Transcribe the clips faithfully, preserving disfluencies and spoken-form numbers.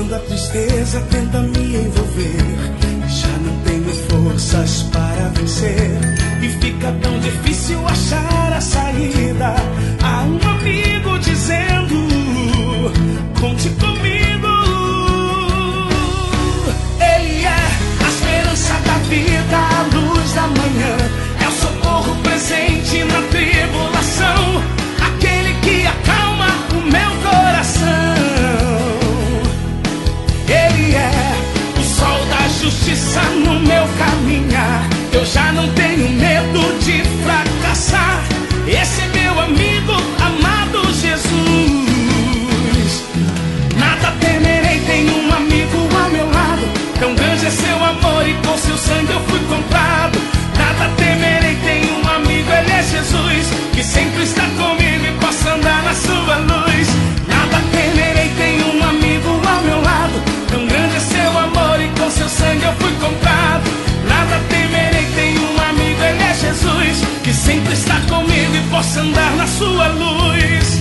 Quando a tristeza tenta me envolver, já não tenho forças para vencer e fica tão difícil achar a saída. Há um amigo dizendo: conte comigo. Ele é a esperança da vida, a luz da manhã, é o socorro presente na tribulação, aquele que acalma o meu coração. Ele é o sol da justiça no meu caminhar, eu já não tenho medo de fracassar. Esse é meu amigo amado Jesus. Nada temerei, tenho um amigo ao meu lado, tão grande é seu amor e com seu sangue eu fui comprado. Nada temerei, tenho um amigo, ele é Jesus, que sempre está comigo e posso andar na sua luz. Nada temerei, tenho um amigo ao meu lado, tão grande é seu amor e com seu sangue eu fui comprado. Nada temerei, tenho um amigo, ele é Jesus, que sempre está comigo e posso andar na sua luz.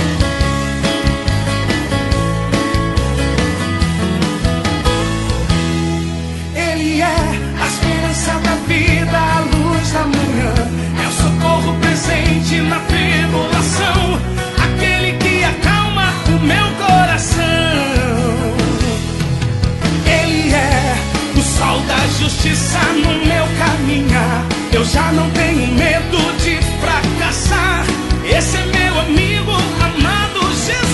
Ele é a esperança da vida, a luz da manhã, é o socorro presente na tribulação, aquele que acalma o meu coração. Ele é o sol da justiça no meu caminhar, eu já não tenho medo de fracassar. Esse é meu amigo amado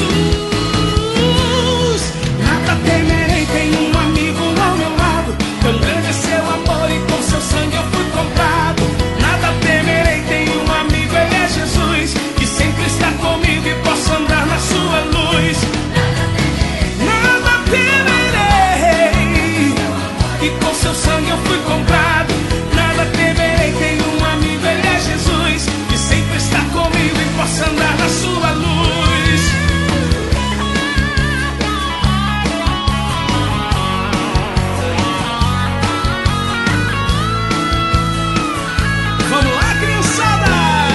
Jesus. Nada temerei, tenho um amigo ao meu lado, tão grande é seu amor e com seu sangue eu fui comprado. Nada temerei, tenho um amigo, ele é Jesus, que sempre está comigo e posso andar na sua luz. Nada temerei, e com seu sangue eu fui comprado. Nada temerei, tenho um amigo, ele é Jesus, que sempre está comigo e posso andar na sua luz. Vamos lá, criançada!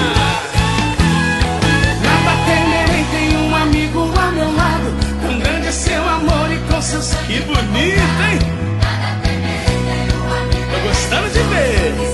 Nada temerei, tenho um amigo ao meu lado, tão grande é seu amor e com seus... Que bonito, hein? Tô gostando de ver!